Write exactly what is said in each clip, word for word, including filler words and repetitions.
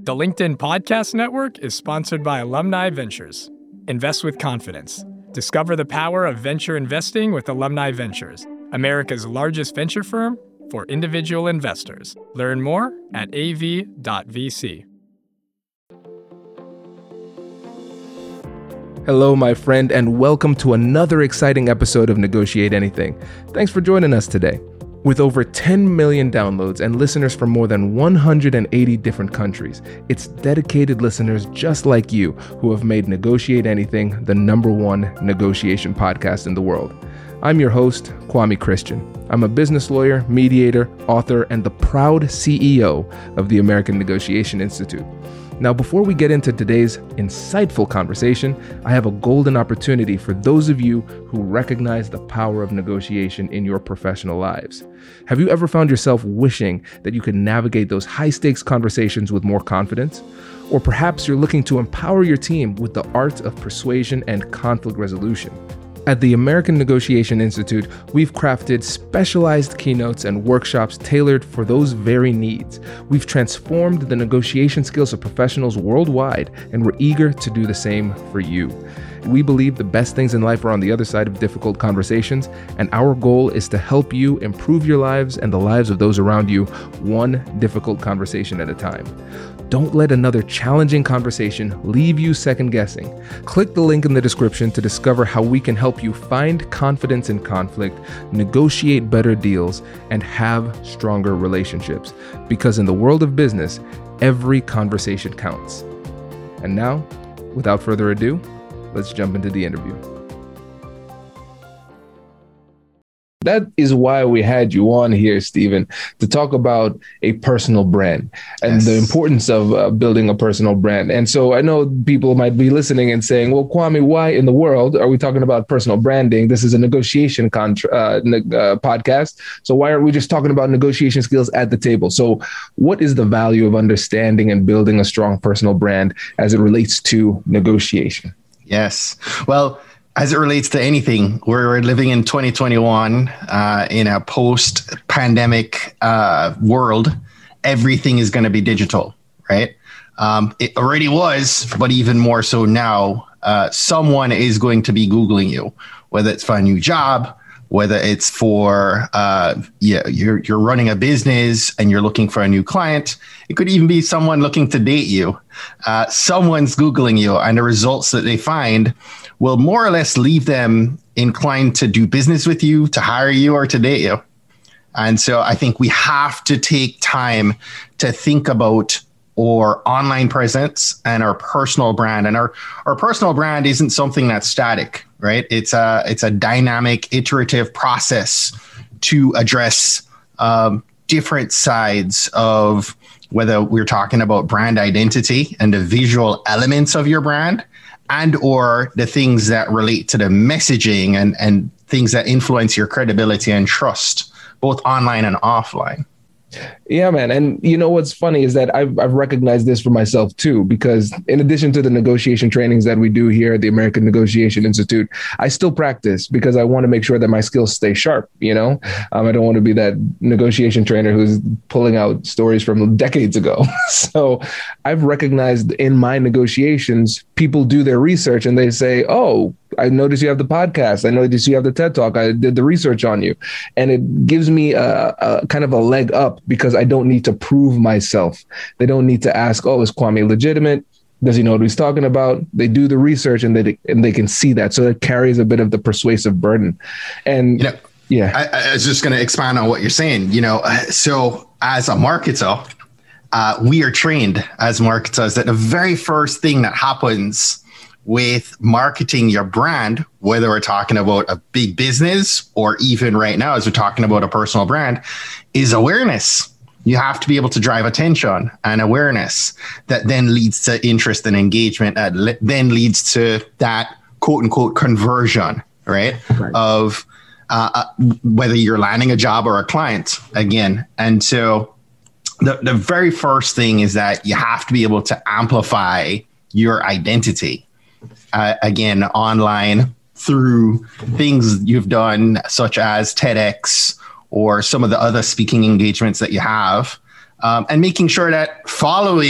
The LinkedIn Podcast Network is sponsored by Alumni Ventures. Invest with confidence. Discover the power of venture investing with Alumni Ventures, America's largest venture firm for individual investors. Learn more at a v dot v c. Hello, my friend, and welcome to another exciting episode of Negotiate Anything. Thanks for joining us today. With over ten million downloads and listeners from more than one hundred eighty different countries, it's dedicated listeners just like you who have made Negotiate Anything the number one negotiation podcast in the world. I'm your host, Kwame Christian. I'm a business lawyer, mediator, author, and the proud C E O of the American Negotiation Institute. Now, before we get into today's insightful conversation, I have a golden opportunity for those of you who recognize the power of negotiation in your professional lives. Have you ever found yourself wishing that you could navigate those high-stakes conversations with more confidence? Or perhaps you're looking to empower your team with the art of persuasion and conflict resolution. At the American Negotiation Institute, we've crafted specialized keynotes and workshops tailored for those very needs. We've transformed the negotiation skills of professionals worldwide, and we're eager to do the same for you. We believe the best things in life are on the other side of difficult conversations, and our goal is to help you improve your lives and the lives of those around you, one difficult conversation at a time. Don't let another challenging conversation leave you second guessing. Click the link in the description to discover how we can help you find confidence in conflict, negotiate better deals, and have stronger relationships. Because in the world of business, every conversation counts. And now, without further ado, let's jump into the interview. That is why we had you on here, Stephen, to talk about a personal brand and yes. the importance of uh, building a personal brand. And so I know people might be listening and saying, well, Kwame, why in the world are we talking about personal branding? This is a negotiation contra- uh, ne- uh, podcast. So why aren't we just talking about negotiation skills at the table? So what is the value of understanding and building a strong personal brand as it relates to negotiation? Yes. Well, as it relates to anything, we're living in twenty twenty-one uh, in a post-pandemic uh, world. Everything is going to be digital, right? Um, it already was, but even more so now. Uh, someone is going to be Googling you, whether it's for a new job, whether it's for uh, yeah, you're you're running a business and you're looking for a new client. It could even be someone looking to date you. Uh, someone's Googling you, and the results that they find will more or less leave them inclined to do business with you, to hire you, or to date you. And so I think we have to take time to think about our online presence and our personal brand. And our, our personal brand isn't something that's static, right? It's a, it's a dynamic, iterative process to address um, different sides of whether we're talking about brand identity and the visual elements of your brand, and or the things that relate to the messaging and, and things that influence your credibility and trust, both online and offline. Yeah, man. And you know, what's funny is that I've, I've recognized this for myself too, because in addition to the negotiation trainings that we do here at the American Negotiation Institute, I still practice because I want to make sure that my skills stay sharp. You know, um, I don't want to be that negotiation trainer who's pulling out stories from decades ago. So I've recognized in my negotiations, people do their research and they say, oh, I noticed you have the podcast. I noticed you have the TED Talk. I did the research on you. And it gives me a, a kind of a leg up because I don't need to prove myself. They don't need to ask, oh, is Kwame legitimate? Does he know what he's talking about? They do the research and they and they can see that. So it carries a bit of the persuasive burden. And you know, yeah, I, I was just going to expand on what you're saying. You know, so as a marketer, uh, we are trained as marketers that the very first thing that happens with marketing your brand, whether we're talking about a big business or even right now, as we're talking about a personal brand, is awareness. You have to be able to drive attention and awareness that then leads to interest and engagement, that le- then leads to that quote unquote conversion, right? right. Of uh, whether you're landing a job or a client again. And so the, the very first thing is that you have to be able to amplify your identity. Uh, again, online through things you've done, such as TEDx or some of the other speaking engagements that you have, um, and making sure that following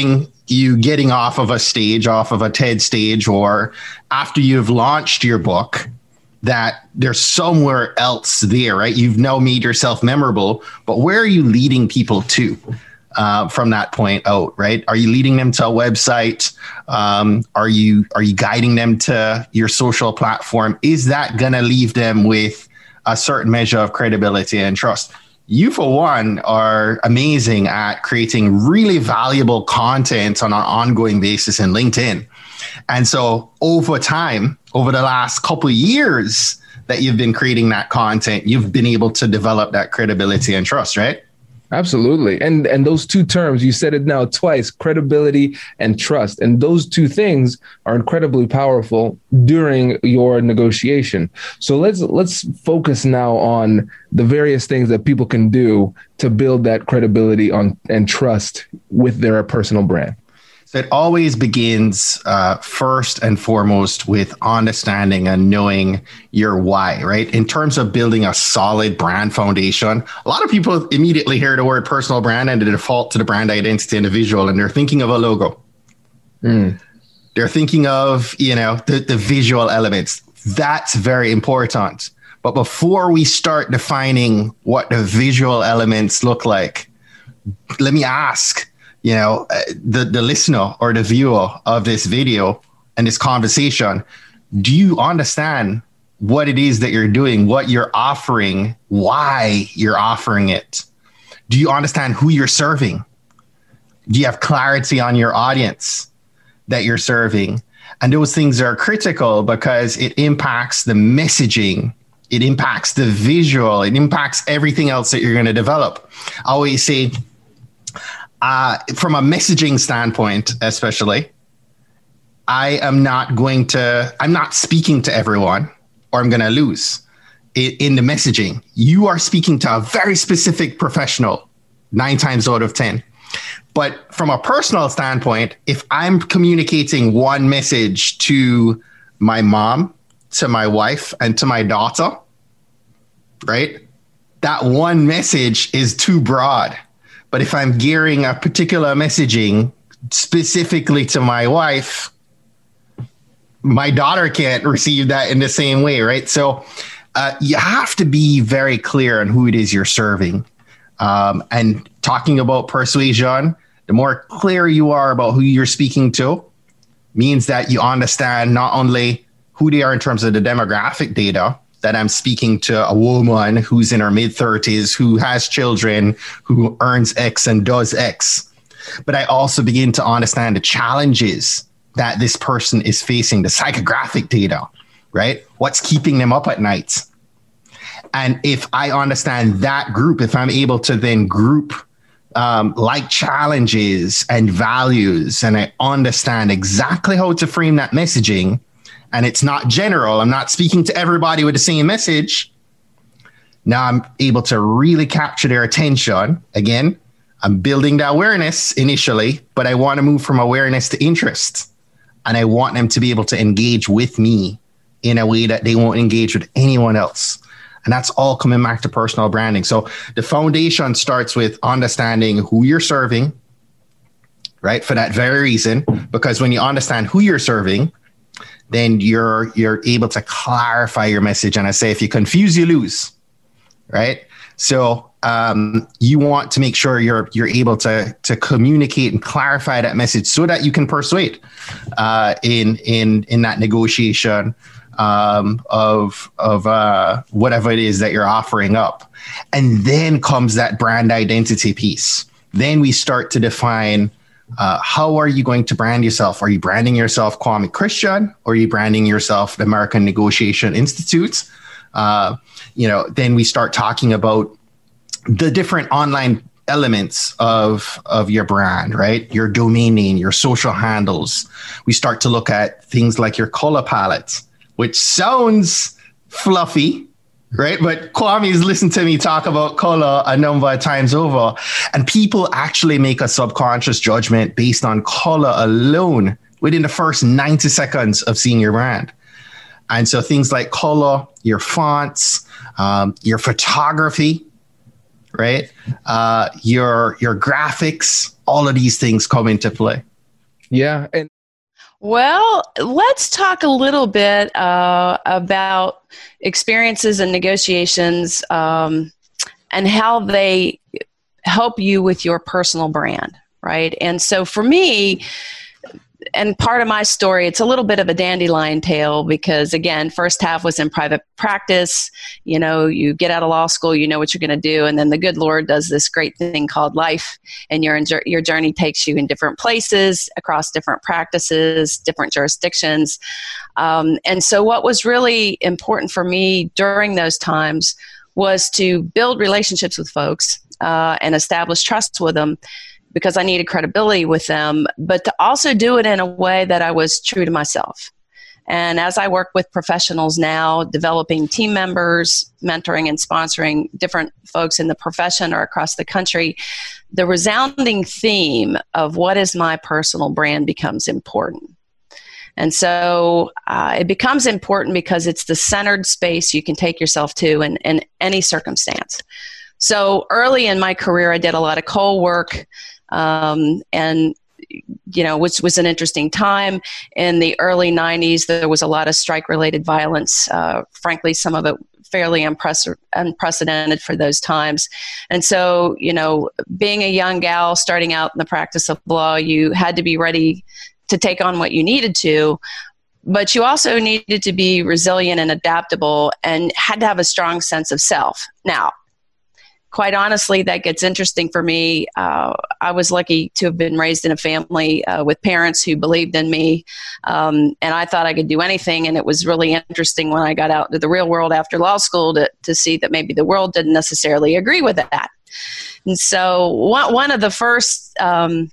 you getting off of a stage, off of a TED stage, or after you've launched your book, that there's somewhere else there, right? You've now made yourself memorable, but where are you leading people to uh, from that point out, right? Are you leading them to a website? Um, are you are you guiding them to your social platform? Is that gonna leave them with a certain measure of credibility and trust? You, for one, are amazing at creating really valuable content on an ongoing basis in LinkedIn. And so over time, over the last couple of years that you've been creating that content, you've been able to develop that credibility and trust, right? Absolutely. And and those two terms, you said it now twice, credibility and trust. And those two things are incredibly powerful during your negotiation. So let's let's focus now on the various things that people can do to build that credibility on and trust with their personal brand. So it always begins uh, first and foremost with understanding and knowing your why, right? In terms of building a solid brand foundation, a lot of people immediately hear the word personal brand and they default to the brand identity and the visual, and they're thinking of a logo. Mm. They're thinking of, you know, the, the visual elements. That's very important. But before we start defining what the visual elements look like, let me ask, you know, the, the listener or the viewer of this video and this conversation, do you understand what it is that you're doing, what you're offering, why you're offering it? Do you understand who you're serving? Do you have clarity on your audience that you're serving? And those things are critical because it impacts the messaging. It impacts the visual. It impacts everything else that you're going to develop. I always say, Uh, from a messaging standpoint, especially, I am not going to, I'm not speaking to everyone or I'm going to lose in, in the messaging. You are speaking to a very specific professional nine times out of ten. But from a personal standpoint, if I'm communicating one message to my mom, to my wife, and to my daughter, right, that one message is too broad. But if I'm gearing a particular messaging specifically to my wife, my daughter can't receive that in the same way, right? So uh, you have to be very clear on who it is you're serving. Um, and talking about persuasion, the more clear you are about who you're speaking to means that you understand not only who they are in terms of the demographic data, that I'm speaking to a woman who's in her mid thirties, who has children, who earns X and does X. But I also begin to understand the challenges that this person is facing, the psychographic data, right? What's keeping them up at night? And if I understand that group, if I'm able to then group um, like challenges and values, and I understand exactly how to frame that messaging, and it's not general, I'm not speaking to everybody with the same message. Now I'm able to really capture their attention. Again, I'm building the awareness initially, but I want to move from awareness to interest. And I want them to be able to engage with me in a way that they won't engage with anyone else. And that's all coming back to personal branding. So the foundation starts with understanding who you're serving, right? For that very reason, because when you understand who you're serving, then you're you're able to clarify your message. And I say, if you confuse, you lose, right? So um, you want to make sure you're you're able to to communicate and clarify that message so that you can persuade uh, in in in that negotiation um, of of uh, whatever it is that you're offering up. And then comes that brand identity piece. Then we start to define. Uh, how are you going to brand yourself? Are you branding yourself Kwame Christian, or are you branding yourself the American Negotiation Institute? Uh, you know, then we start talking about the different online elements of of your brand, right? Your domain name, your social handles. We start to look at things like your color palette, which sounds fluffy, right? But Kwame's listened to me talk about color a number of times over, and people actually make a subconscious judgment based on color alone within the first ninety seconds of seeing your brand. And so things like color, your fonts, um, your photography, right? Uh, your, your graphics, all of these things come into play. Yeah. And well, let's talk a little bit uh, about experiences and negotiations um, and how they help you with your personal brand, right? And so for me, and part of my story, it's a little bit of a dandelion tale because, again, first half was in private practice. You know, you get out of law school, you know what you're going to do, and then the good Lord does this great thing called life, and your your journey takes you in different places, across different practices, different jurisdictions. Um, and so what was really important for me during those times was to build relationships with folks uh, and establish trust with them, because I needed credibility with them, but to also do it in a way that I was true to myself. And as I work with professionals now, developing team members, mentoring and sponsoring different folks in the profession or across the country, the resounding theme of what is my personal brand becomes important. And so uh, it becomes important because it's the centered space you can take yourself to in, in any circumstance. So early in my career, I did a lot of coal work. Um, and, you know, which was an interesting time. In the early nineties, there was a lot of strike-related violence. Uh, frankly, some of it fairly unprece- unprecedented for those times. And so, you know, being a young gal starting out in the practice of law, you had to be ready to take on what you needed to, but you also needed to be resilient and adaptable and had to have a strong sense of self. Now, quite honestly, that gets interesting for me. Uh, I was lucky to have been raised in a family uh, with parents who believed in me, um, and I thought I could do anything. And it was really interesting when I got out into the real world after law school to, to see that maybe the world didn't necessarily agree with that. And so one, one of the first um,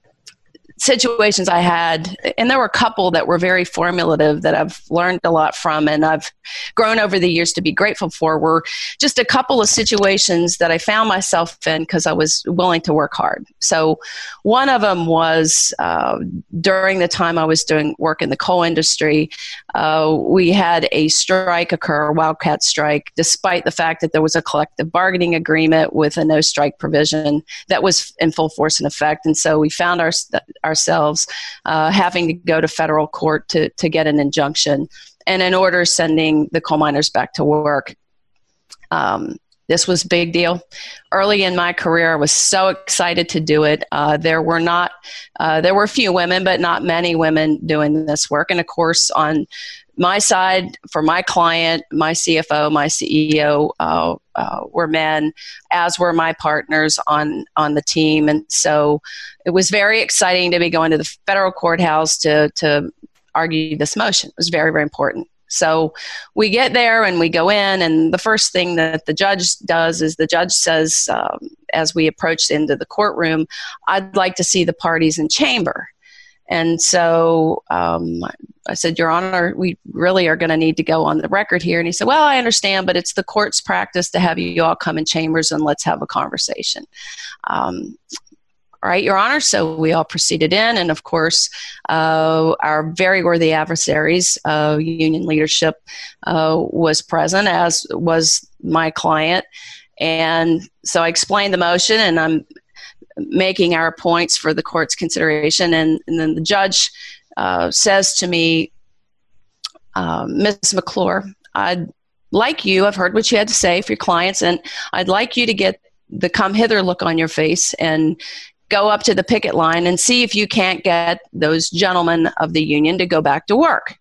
situations I had, and there were a couple that were very formulative that I've learned a lot from and I've grown over the years to be grateful for, were just a couple of situations that I found myself in because I was willing to work hard. So one of them was uh, during the time I was doing work in the coal industry, uh, we had a strike occur, a wildcat strike, despite the fact that there was a collective bargaining agreement with a no strike provision that was in full force and effect. And so we found our, ourselves uh, having to go to federal court to, to get an injunction, and in order sending the coal miners back to work. Um, this was a big deal. Early in my career, I was so excited to do it. Uh, there were not, uh, there were a few women, but not many women doing this work. And of course, on my side, for my client, my C F O, my C E O uh, uh, were men, as were my partners on, on the team. And so it was very exciting to be going to the federal courthouse to, to argue this motion. It was very, very important. So we get there and we go in, and the first thing that the judge does is the judge says, um, as we approach into the courtroom, I'd like to see the parties in chamber. And so um, I said, Your Honor, we really are going to need to go on the record here. And he said, well, I understand, but it's the court's practice to have you all come in chambers and let's have a conversation. Um, all right, Your Honor. So we all proceeded in. And of course, uh, our very worthy adversaries, uh, union leadership, uh, was present, as was my client. And so I explained the motion, and I'm making our points for the court's consideration. And, and then the judge uh, says to me, uh, Miz McClure, I'd like you, I've heard what you had to say for your clients, and I'd like you to get the come hither look on your face and go up to the picket line and see if you can't get those gentlemen of the union to go back to work.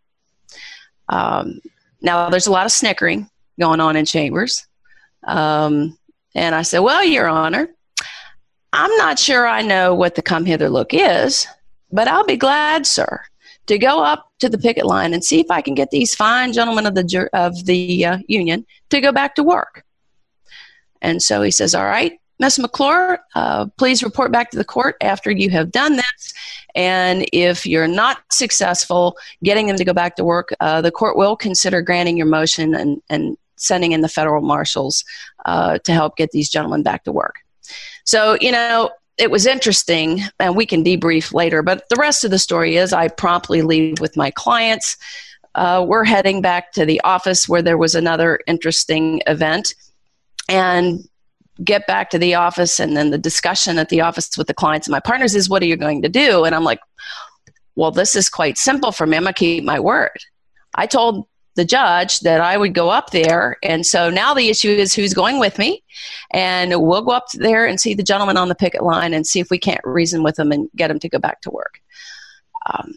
Um, now, there's a lot of snickering going on in chambers. Um, and I said, well, Your Honor, I'm not sure I know what the come hither look is, but I'll be glad, sir, to go up to the picket line and see if I can get these fine gentlemen of the of the uh, union to go back to work. And so he says, all right, Miz McClure, uh, please report back to the court after you have done this. And if you're not successful getting them to go back to work, uh, the court will consider granting your motion and, and sending in the federal marshals uh, to help get these gentlemen back to work. So, you know, it was interesting, and we can debrief later, but the rest of the story is I promptly leave with my clients. Uh, we're heading back to the office where there was another interesting event, and get back to the office, and then the discussion at the office with the clients and my partners is, what are you going to do? And I'm like, well, this is quite simple for me. I'm going to keep my word. I told the judge that I would go up there. And so now the issue is who's going with me. And we'll go up there and see the gentleman on the picket line and see if we can't reason with him and get him to go back to work. Um,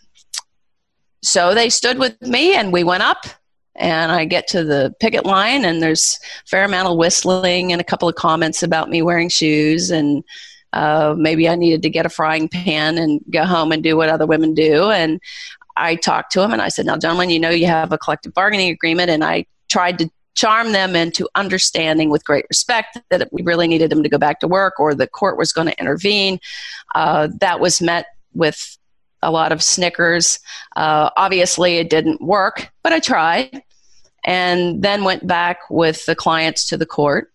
so they stood with me and we went up. And I get to the picket line, and there's a fair amount of whistling and a couple of comments about me wearing shoes, and uh, maybe I needed to get a frying pan and go home and do what other women do. And I talked to him, and I said, now, gentlemen, you know you have a collective bargaining agreement, and I tried to charm them into understanding with great respect that we really needed them to go back to work or the court was going to intervene. Uh, that was met with a lot of snickers. Uh, obviously, it didn't work, but I tried, and then went back with the clients to the court.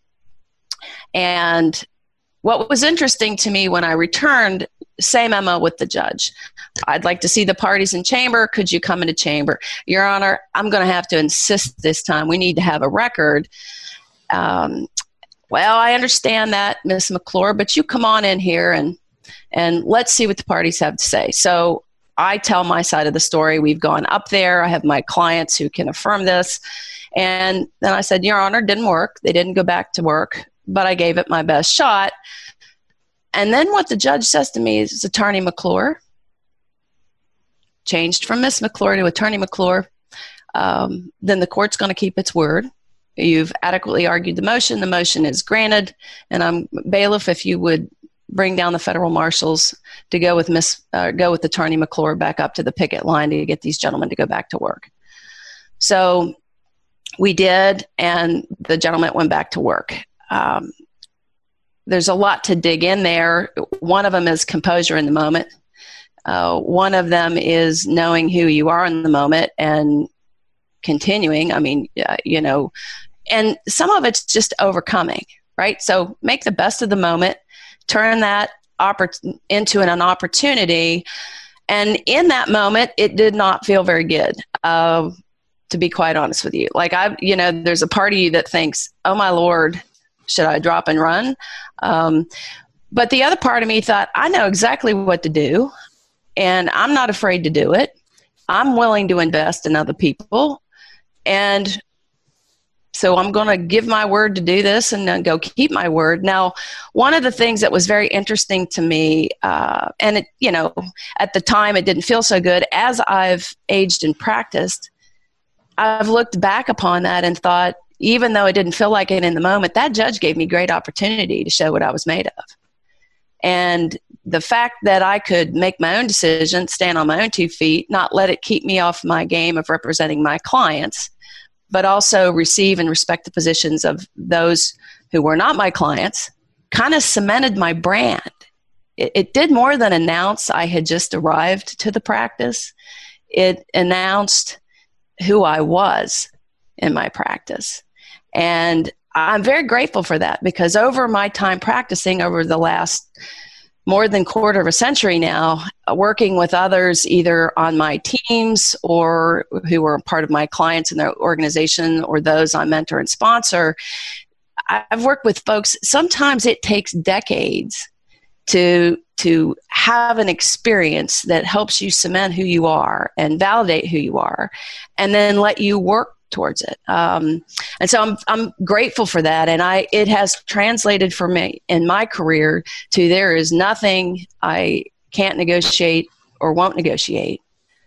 And what was interesting to me when I returned, same memo with the judge. I'd like to see the parties in chamber. Could you come into chamber? Your Honor, I'm going to have to insist this time. We need to have a record. Um, well, I understand that, Miz McClure, but you come on in here and and let's see what the parties have to say. So I tell my side of the story. We've gone up there. I have my clients who can affirm this. And then I said, Your Honor, didn't work. They didn't go back to work, but I gave it my best shot. And then what the judge says to me is, Attorney McClure, changed from Miz McClure to Attorney McClure, um, then the court's going to keep its word. You've adequately argued the motion. The motion is granted. And I'm bailiff, if you would bring down the federal marshals to go with Miss uh, go with Attorney McClure back up to the picket line to get these gentlemen to go back to work. So we did, and the gentleman went back to work. Um, there's a lot to dig in there. One of them is composure in the moment. Uh, one of them is knowing who you are in the moment and continuing. I mean, uh, you know, and some of it's just overcoming, right? So make the best of the moment. Turn that oppor- into an, an opportunity. And in that moment, it did not feel very good, uh, to be quite honest with you. Like, I, you know, there's a part of you that thinks, oh, my Lord, should I drop and run? Um, but the other part of me thought, I know exactly what to do, and I'm not afraid to do it. I'm willing to invest in other people. And so I'm going to give my word to do this and then go keep my word. Now, one of the things that was very interesting to me, uh, and it, you know, at the time it didn't feel so good. As I've aged and practiced, I've looked back upon that and thought, even though it didn't feel like it in the moment, that judge gave me great opportunity to show what I was made of. And the fact that I could make my own decision, stand on my own two feet, not let it keep me off my game of representing my clients, but also receive and respect the positions of those who were not my clients, kind of cemented my brand. It, it did more than announce I had just arrived to the practice. It announced who I was in my practice. And I'm very grateful for that, because over my time practicing, over the last more than quarter of a century now, working with others either on my teams or who were part of my clients in their organization or those I mentor and sponsor, I've worked with folks. Sometimes it takes decades to to have an experience that helps you cement who you are and validate who you are, and then let you work towards it. Um, and so I'm I'm grateful for that. And I it has translated for me in my career to there is nothing I can't negotiate or won't negotiate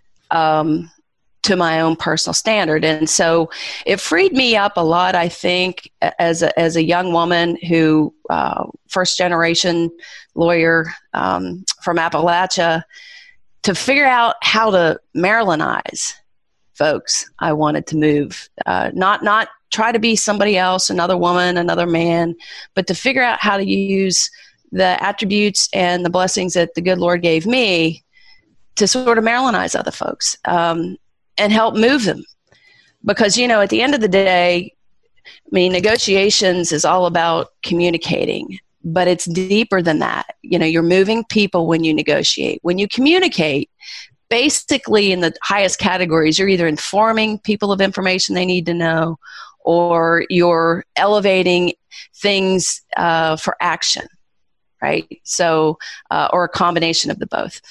um, to my own personal standard. And so it freed me up a lot, I think, as a, as a young woman who, uh, first generation lawyer um, from Appalachia, to figure out how to Marylandize folks. I wanted to move, uh, not not try to be somebody else, another woman, another man, but to figure out how to use the attributes and the blessings that the good Lord gave me to sort of Marylandize other folks um, and help move them. Because, you know, at the end of the day, I mean, negotiations is all about communicating, but it's deeper than that. You know, you're moving people when you negotiate. When you communicate, basically in the highest categories, you're either informing people of information they need to know, or you're elevating things uh, for action, right? So, uh, or a combination of the both.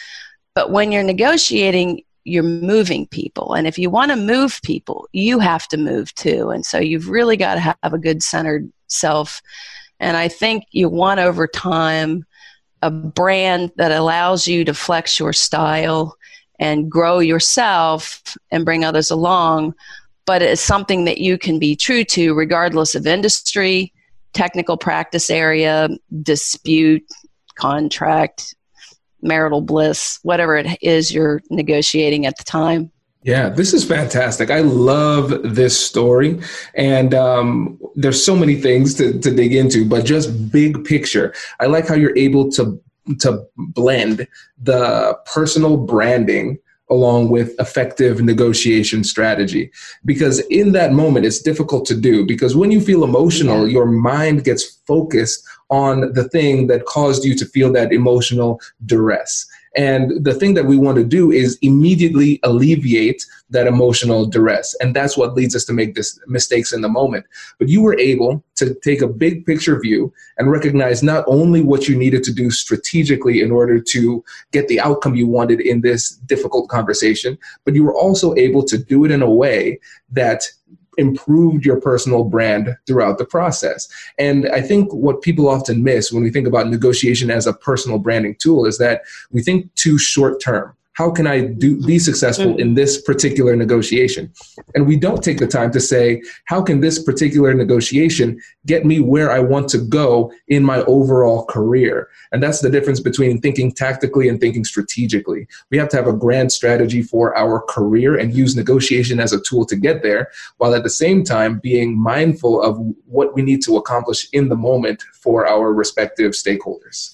But when you're negotiating, you're moving people. And if you want to move people, you have to move too. And so you've really got to have a good centered self. And I think you want over time a brand that allows you to flex your style and grow yourself and bring others along, but it's something that you can be true to regardless of industry, technical practice area, dispute, contract, marital bliss, whatever it is you're negotiating at the time. Yeah, this is fantastic. I love this story. And um, there's so many things to, to dig into, but just big picture. I like how you're able to, to blend the personal branding along with effective negotiation strategy. Because in that moment, it's difficult to do, because when you feel emotional, your mind gets focused on the thing that caused you to feel that emotional duress. And the thing that we want to do is immediately alleviate that emotional duress. And that's what leads us to make this mistakes in the moment. But you were able to take a big picture view and recognize not only what you needed to do strategically in order to get the outcome you wanted in this difficult conversation, but you were also able to do it in a way that improved your personal brand throughout the process. And I think what people often miss when we think about negotiation as a personal branding tool is that we think too short term. How can I do be successful in this particular negotiation? And we don't take the time to say, how can this particular negotiation get me where I want to go in my overall career? And that's the difference between thinking tactically and thinking strategically. We have to have a grand strategy for our career and use negotiation as a tool to get there, while at the same time being mindful of what we need to accomplish in the moment for our respective stakeholders.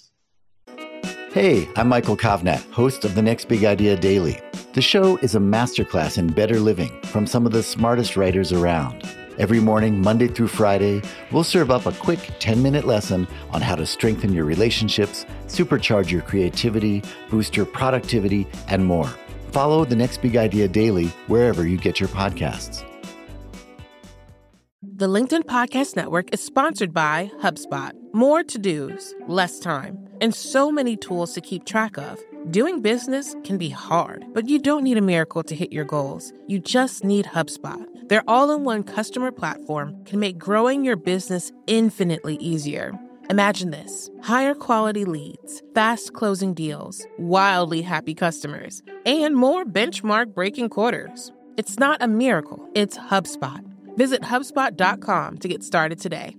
Hey, I'm Michael Kovnat, host of The Next Big Idea Daily. The show is a masterclass in better living from some of the smartest writers around. Every morning, Monday through Friday, we'll serve up a quick ten-minute lesson on how to strengthen your relationships, supercharge your creativity, boost your productivity, and more. Follow The Next Big Idea Daily wherever you get your podcasts. The LinkedIn Podcast Network is sponsored by HubSpot. More to-dos, less time, and so many tools to keep track of. Doing business can be hard, but you don't need a miracle to hit your goals. You just need HubSpot. Their all-in-one customer platform can make growing your business infinitely easier. Imagine this: higher quality leads, fast closing deals, wildly happy customers, and more benchmark breaking quarters. It's not a miracle, it's HubSpot. Visit HubSpot dot com to get started today.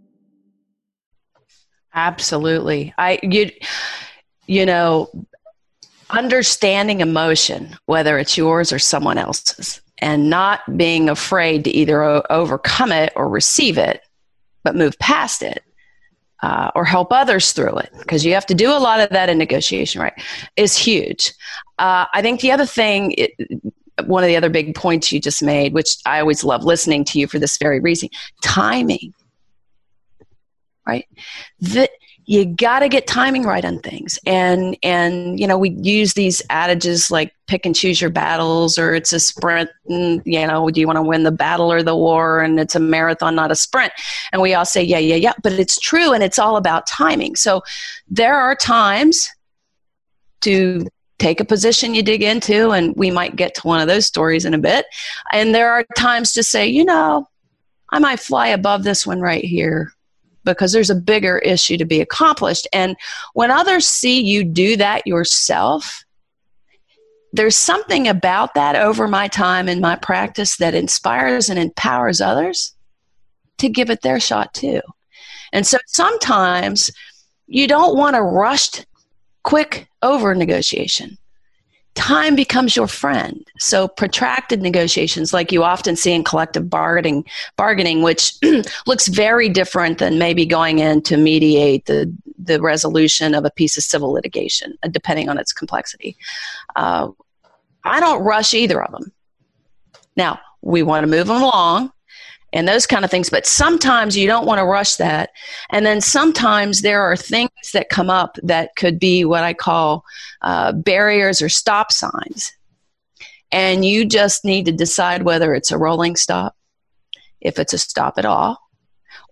Absolutely. I you you know, understanding emotion, whether it's yours or someone else's, and not being afraid to either o- overcome it or receive it, but move past it, uh, or help others through it, because you have to do a lot of that in negotiation, right, is huge. Uh, I think the other thing, it, one of the other big points you just made, which I always love listening to you for this very reason, timing. Right? The, you got to get timing right on things. And, and, you know, we use these adages like pick and choose your battles, or it's a sprint. And, you know, do you want to win the battle or the war? And it's a marathon, not a sprint. And we all say, yeah, yeah, yeah. But it's true. And it's all about timing. So there are times to take a position you dig into, and we might get to one of those stories in a bit. And there are times to say, you know, I might fly above this one right here, because there's a bigger issue to be accomplished. And when others see you do that yourself, there's something about that over my time in my practice that inspires and empowers others to give it their shot too. And so sometimes you don't want a rushed, quick over negotiation. Time becomes your friend. So protracted negotiations, like you often see in collective bargaining, bargaining, which looks very different than maybe going in to mediate the, the resolution of a piece of civil litigation, depending on its complexity. Uh, I don't rush either of them. Now, we want to move them along and those kind of things, but sometimes you don't want to rush that. And then sometimes there are things that come up that could be what I call uh, barriers or stop signs. And you just need to decide whether it's a rolling stop, if it's a stop at all,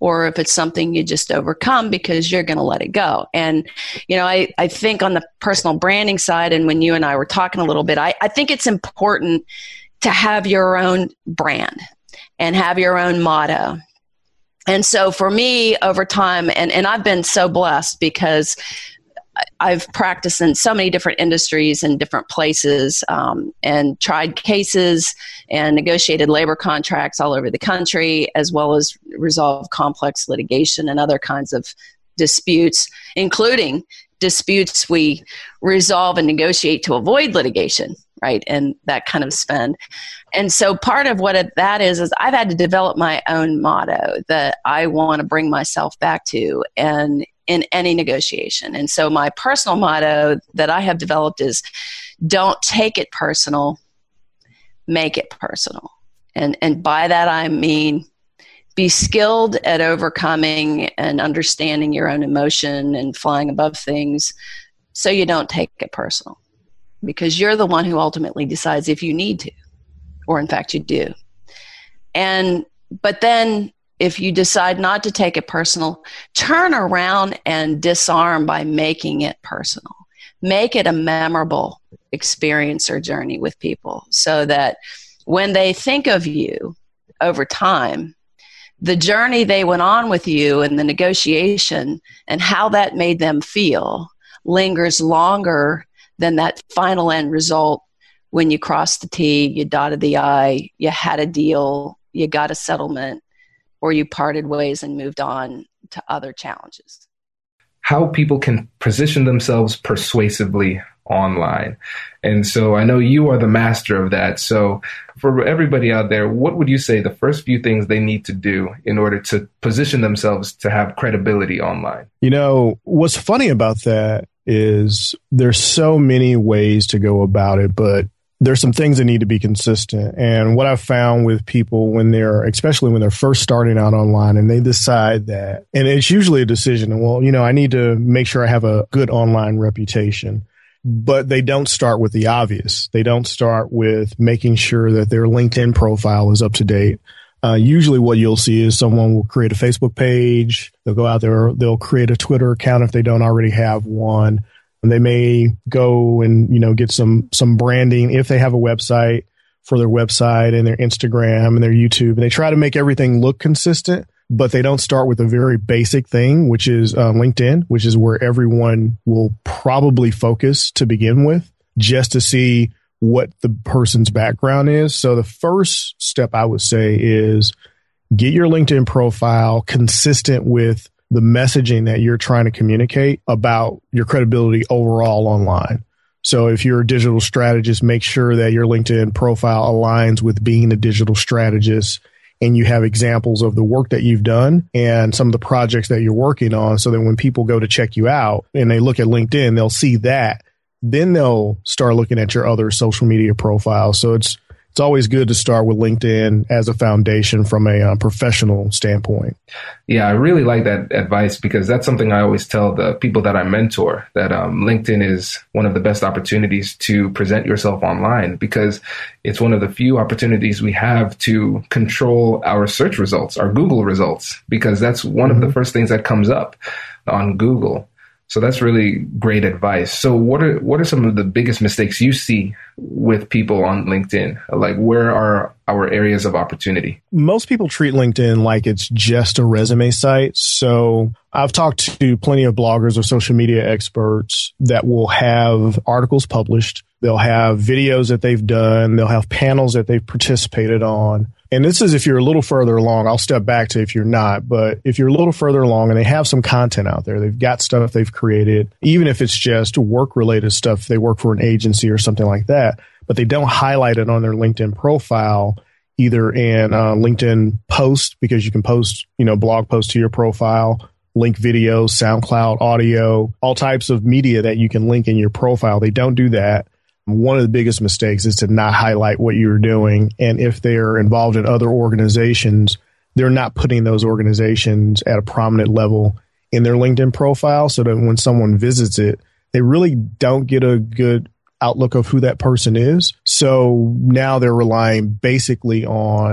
or if it's something you just overcome because you're going to let it go. And, you know, I, I think on the personal branding side, and when you and I were talking a little bit, I, I think it's important to have your own brand and have your own motto. And so for me over time, and, and I've been so blessed because I've practiced in so many different industries and different places, um, and tried cases and negotiated labor contracts all over the country, as well as resolved complex litigation and other kinds of disputes, including disputes we resolve and negotiate to avoid litigation, right? And that kind of spend. And so part of what it, that is, is I've had to develop my own motto that I want to bring myself back to and in any negotiation. And so my personal motto that I have developed is don't take it personal, make it personal. And, and by that, I mean, be skilled at overcoming and understanding your own emotion and flying above things so you don't take it personal, because you're the one who ultimately decides if you need to, or in fact you do. And, but then if you decide not to take it personal, turn around and disarm by making it personal. Make it a memorable experience or journey with people so that when they think of you over time, the journey they went on with you and the negotiation and how that made them feel lingers longer than that final end result when you crossed the T, you dotted the I, you had a deal, you got a settlement, or you parted ways and moved on to other challenges. How people can position themselves persuasively online. And so I know you are the master of that. So for everybody out there, what would you say the first few things they need to do in order to position themselves to have credibility online? You know, what's funny about that is there's so many ways to go about it, but there's some things that need to be consistent. And what I've found with people when they're, especially when they're first starting out online and they decide that, and it's usually a decision, well, you know, I need to make sure I have a good online reputation, but they don't start with the obvious. They don't start with making sure that their LinkedIn profile is up to date. Uh, usually what you'll see is someone will create a Facebook page. They'll go out there, they'll create a Twitter account if they don't already have one. And they may go and, you know, get some, some branding if they have a website for their website and their Instagram and their YouTube. And they try to make everything look consistent, but they don't start with a very basic thing, which is uh, LinkedIn, which is where everyone will probably focus to begin with, just to see what the person's background is. So the first step I would say is get your LinkedIn profile consistent with the messaging that you're trying to communicate about your credibility overall online. So if you're a digital strategist, make sure that your LinkedIn profile aligns with being a digital strategist and you have examples of the work that you've done and some of the projects that you're working on, so that when people go to check you out and they look at LinkedIn, they'll see that. Then they'll start looking at your other social media profiles. So it's It's always good to start with LinkedIn as a foundation from a uh, professional standpoint. Yeah, I really like that advice, because that's something I always tell the people that I mentor, that um, LinkedIn is one of the best opportunities to present yourself online, because it's one of the few opportunities we have to control our search results, our Google results, because that's one mm-hmm. of the first things that comes up on Google. So that's really great advice. So what are what are some of the biggest mistakes you see with people on LinkedIn? Like, where are our areas of opportunity? Most people treat LinkedIn like it's just a resume site. So I've talked to plenty of bloggers or social media experts that will have articles published. They'll have videos that they've done. They'll have panels that they've participated on. And this is if you're a little further along. I'll step back to if you're not. But if you're a little further along and they have some content out there, they've got stuff they've created, even if it's just work-related stuff, they work for an agency or something like that, but they don't highlight it on their LinkedIn profile, either in uh, LinkedIn post, because you can post, you know, blog posts to your profile, link videos, SoundCloud, audio, all types of media that you can link in your profile. They don't do that. One of the biggest mistakes is to not highlight what you're doing. And if they're involved in other organizations, they're not putting those organizations at a prominent level in their LinkedIn profile, so that when someone visits it, they really don't get a good outlook of who that person is. So now they're relying basically on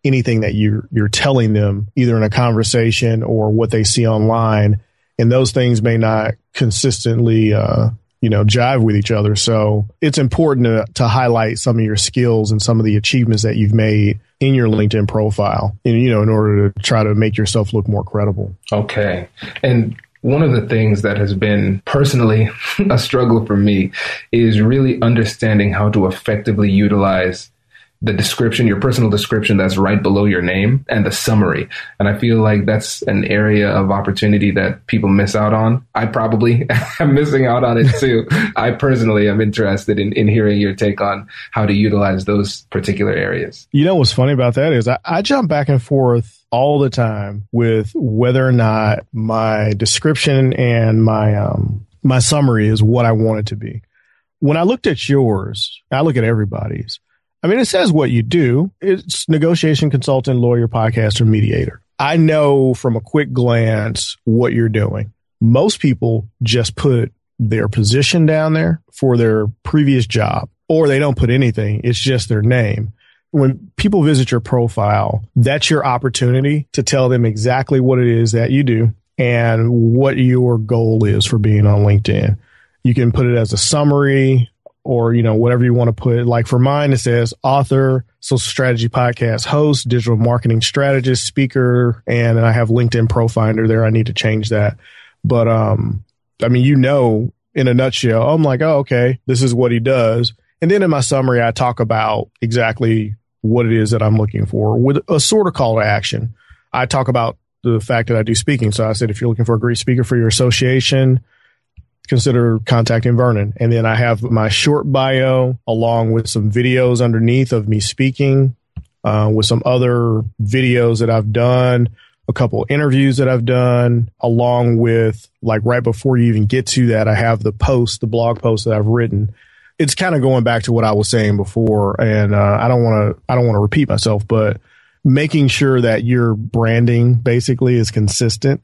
anything that you're, you're telling them, either in a conversation or what they see online. And those things may not consistently, uh, you know, jive with each other. So it's important to, to highlight some of your skills and some of the achievements that you've made in your LinkedIn profile, and, you know, in order to try to make yourself look more credible. Okay. And one of the things that has been personally a struggle for me is really understanding how to effectively utilize the description, your personal description that's right below your name, and the summary. And I feel like that's an area of opportunity that people miss out on. I probably am missing out on it too. I personally am interested in, in hearing your take on how to utilize those particular areas. You know, what's funny about that is I, I jump back and forth all the time with whether or not my description and my, um, my summary is what I want it to be. When I looked at yours, I look at everybody's. I mean, it says what you do. It's negotiation consultant, lawyer, podcaster, mediator. I know from a quick glance what you're doing. Most people just put their position down there for their previous job, or they don't put anything. It's just their name. When people visit your profile, that's your opportunity to tell them exactly what it is that you do and what your goal is for being on LinkedIn. You can put it as a summary, or, you know, whatever you want to put. Like for mine, it says author, social strategy podcast host, digital marketing strategist, speaker, and I have LinkedIn Profinder there. I need to change that. But, um, I mean, you know, in a nutshell, I'm like, oh, okay, this is what he does. And then in my summary, I talk about exactly what it is that I'm looking for with a sort of call to action. I talk about the fact that I do speaking. So I said, if you're looking for a great speaker for your association, consider contacting Vernon. And then I have my short bio along with some videos underneath of me speaking, uh, with some other videos that I've done, a couple interviews that I've done, along with, like, right before you even get to that, I have the post, the blog post that I've written. It's kind of going back to what I was saying before. And uh, I don't want to, I don't want to repeat myself, but making sure that your branding basically is consistent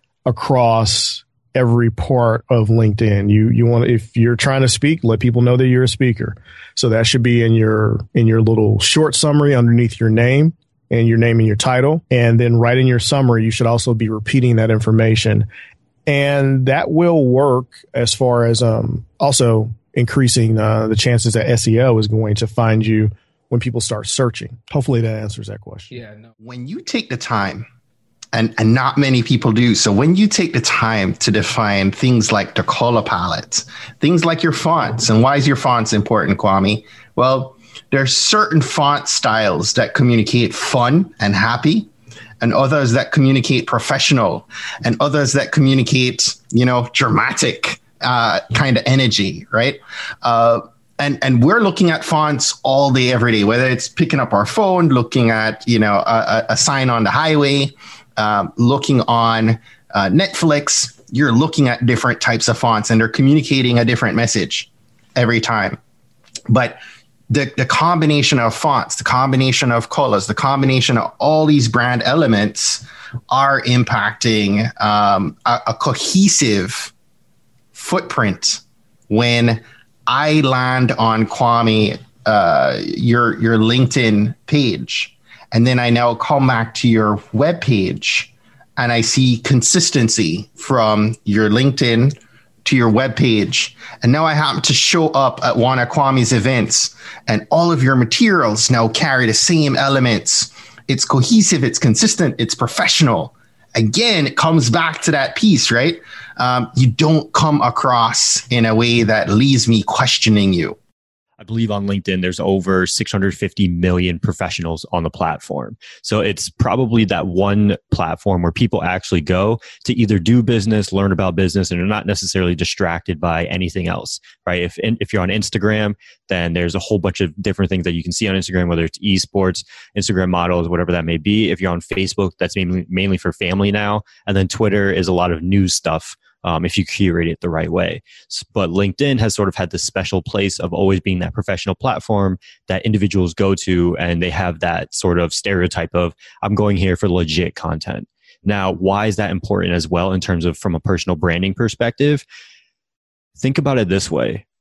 across every part of LinkedIn. You, you want to, if you're trying to speak, let people know that you're a speaker. So that should be in your, in your little short summary underneath your name and your name and your title. And then right in your summary, you should also be repeating that information. And that will work as far as, um, also increasing, uh, the chances that S E O is going to find you when people start searching. Hopefully that answers that question. Yeah. No. When you take the time, And, and not many people do. So when you take the time to define things like the color palette, things like your fonts, and why is your fonts important, Kwame? Well, there are certain font styles that communicate fun and happy, and others that communicate professional, and others that communicate, you know, dramatic uh, kind of energy, right? Uh, And and we're looking at fonts all day, every day, whether it's picking up our phone, looking at, you know, a, a sign on the highway, um, looking on uh, Netflix. You're looking at different types of fonts, and they're communicating a different message every time. But the, the combination of fonts, the combination of colors, the combination of all these brand elements are impacting um, a, a cohesive footprint. When I land on Kwame, uh, your your LinkedIn page, and then I now come back to your web page, and I see consistency from your LinkedIn to your web page, and now I happen to show up at one of Kwame's events, and all of your materials now carry the same elements. It's cohesive, it's consistent, it's professional. Again, it comes back to that piece, right? Um, you don't come across in a way that leaves me questioning you. I believe on LinkedIn, there's over six hundred fifty million professionals on the platform. So it's probably that one platform where people actually go to either do business, learn about business, and are not necessarily distracted by anything else, right? If if you're on Instagram, then there's a whole bunch of different things that you can see on Instagram, whether it's esports, Instagram models, whatever that may be. If you're on Facebook, that's mainly, mainly for family now. And then Twitter is a lot of news stuff. Um, if you curate it the right way. But LinkedIn has sort of had this special place of always being that professional platform that individuals go to, and they have that sort of stereotype of, I'm going here for legit content. Now, why is that important as well in terms of from a personal branding perspective? Think about it this way.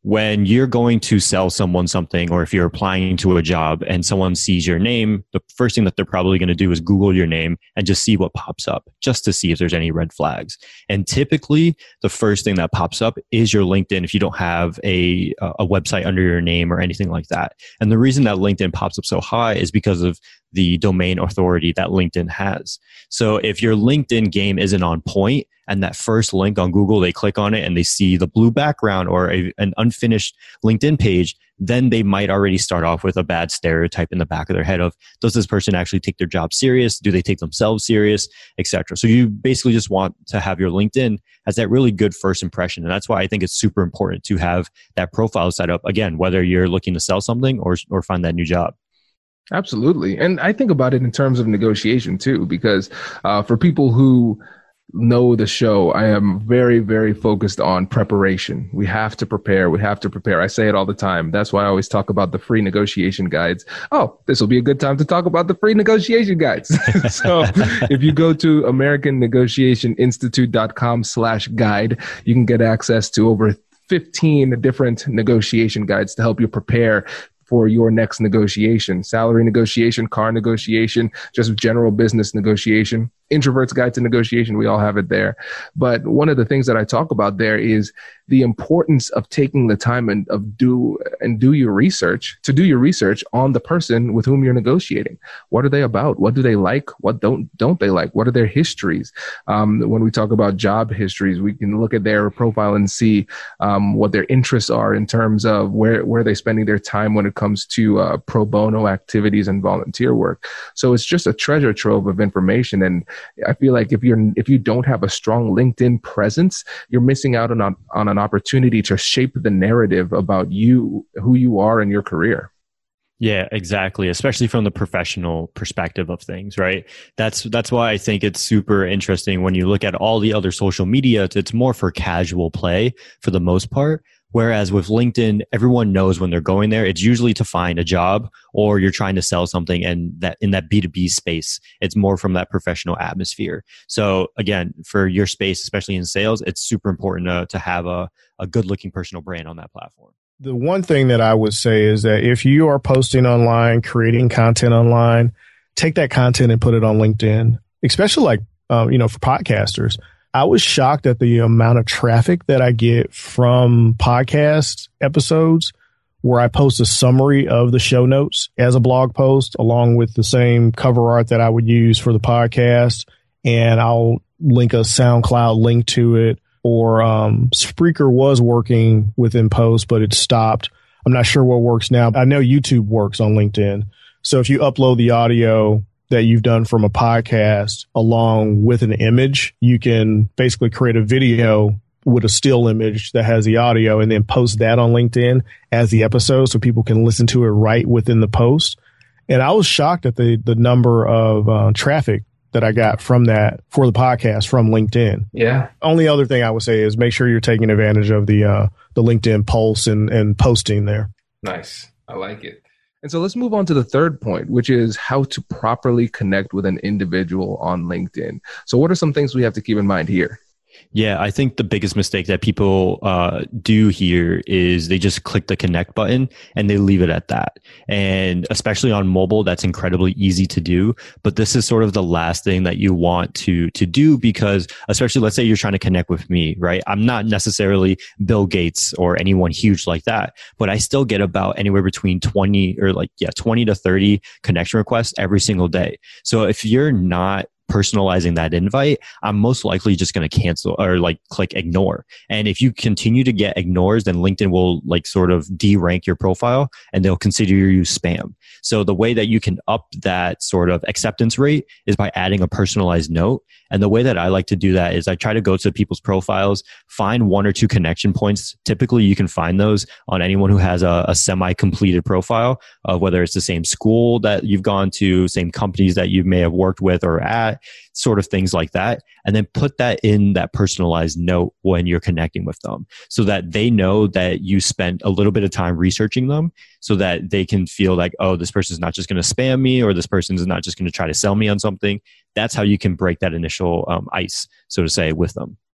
when you're going to sell someone something, or if you're applying to a job and someone sees your name, the first thing that they're probably going to do is Google your name and just see what pops up, just to see if there's any red flags. And typically, the first thing that pops up is your LinkedIn if you don't have a, a website under your name or anything like that. And the reason that LinkedIn pops up so high is because of the domain authority that LinkedIn has. So if your LinkedIn game isn't on point, and that first link on Google, they click on it and they see the blue background or a, an unfinished LinkedIn page, then they might already start off with a bad stereotype in the back of their head of, does this person actually take their job serious? Do they take themselves serious, et cetera? So you basically just want to have your LinkedIn as that really good first impression. And that's why I think it's super important to have that profile set up, again, whether you're looking to sell something or, or find that new job. Absolutely. And I think about it in terms of negotiation too, because uh, for people who know the show, I am very, very focused on preparation. We have to prepare. We have to prepare. I say it all the time. That's why I always talk about the free negotiation guides. Oh, this will be a good time to talk about the free negotiation guides. So if you go to American Negotiation Institute dot com slash guide, you can get access to over fifteen different negotiation guides to help you prepare for your next negotiation, salary negotiation, car negotiation, just general business negotiation, Introvert's Guide to Negotiation. We all have it there. But one of the things that I talk about there is the importance of taking the time and of do and do your research to do your research on the person with whom you're negotiating. What are they about? What do they like? What don't don't they like? What are their histories? Um, when we talk about job histories, we can look at their profile and see um, what their interests are in terms of where where they're spending their time when it comes to uh, pro bono activities and volunteer work. So it's just a treasure trove of information. And I feel like if you're if you don't have a strong LinkedIn presence, you're missing out on on an opportunity to shape the narrative about you, who you are in your career. Yeah, exactly. Especially from the professional perspective of things, right? That's that's why I think it's super interesting when you look at all the other social media. It's more for casual play for the most part. Whereas with LinkedIn, everyone knows when they're going there, it's usually to find a job or you're trying to sell something, and that in that B two B space, it's more from that professional atmosphere. So again, for your space, especially in sales, it's super important to, to have a, a good looking personal brand on that platform. The one thing that I would say is that if you are posting online, creating content online, take that content and put it on LinkedIn, especially like, um, you know, for podcasters. I was shocked at the amount of traffic that I get from podcast episodes where I post a summary of the show notes as a blog post along with the same cover art that I would use for the podcast. And I'll link a SoundCloud link to it, or um, Spreaker was working within post, but it stopped. I'm not sure what works now. I know YouTube works on LinkedIn. So if you upload the audio that you've done from a podcast along with an image, you can basically create a video with a still image that has the audio and then post that on LinkedIn as the episode so people can listen to it right within the post. And I was shocked at the the number of uh, traffic that I got from that for the podcast from LinkedIn. Yeah. Only other thing I would say is make sure you're taking advantage of the uh, the LinkedIn Pulse and, and posting there. Nice. I like it. And so let's move on to the third point, which is how to properly connect with an individual on LinkedIn. So what are some things we have to keep in mind here? Yeah, I think the biggest mistake that people uh, do here is they just click the connect button and they leave it at that. And especially on mobile, that's incredibly easy to do. But this is sort of the last thing that you want to to do, because especially let's say you're trying to connect with me, right? I'm not necessarily Bill Gates or anyone huge like that, but I still get about anywhere between twenty or like, yeah, twenty to thirty connection requests every single day. So if you're not personalizing that invite, I'm most likely just going to cancel or like click ignore. And if you continue to get ignores, then LinkedIn will like sort of de-rank your profile and they'll consider you spam. So the way that you can up that sort of acceptance rate is by adding a personalized note. And the way that I like to do that is I try to go to people's profiles, find one or two connection points. Typically, you can find those on anyone who has a, a semi-completed profile, of whether it's the same school that you've gone to, same companies that you may have worked with or at, sort of things like that. And then put that in that personalized note when you're connecting with them so that they know that you spent a little bit of time researching them so that they can feel like, oh, this person's not just going to spam me or this person's not just going to try to sell me on something. That's how you can break that initial um, ice, so to say, with them.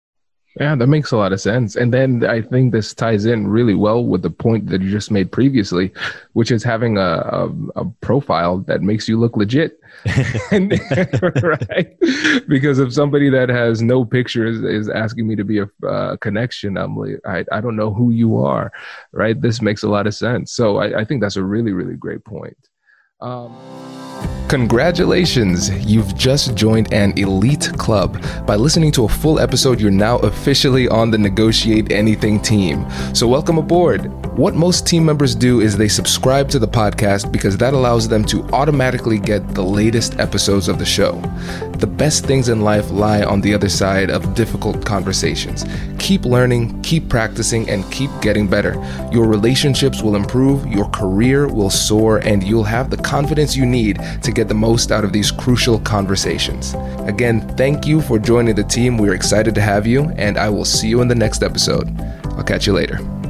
Yeah, that makes a lot of sense. And then I think this ties in really well with the point that you just made previously, which is having a, a, a profile that makes you look legit. and, right? Because if somebody that has no pictures is asking me to be a uh, connection, I'm like, I, I don't know who you are, right? This makes a lot of sense. So I, I think that's a really, really great point. Um, Congratulations! You've just joined an elite club. By listening to a full episode, you're now officially on the Negotiate Anything team. So welcome aboard. What most team members do is they subscribe to the podcast because that allows them to automatically get the latest episodes of the show. The best things in life lie on the other side of difficult conversations. Keep learning, keep practicing, and keep getting better. Your relationships will improve, your career will soar, and you'll have the confidence you need to get the most out of these crucial conversations. Again, thank you for joining the team. We're excited to have you, and I will see you in the next episode. I'll catch you later.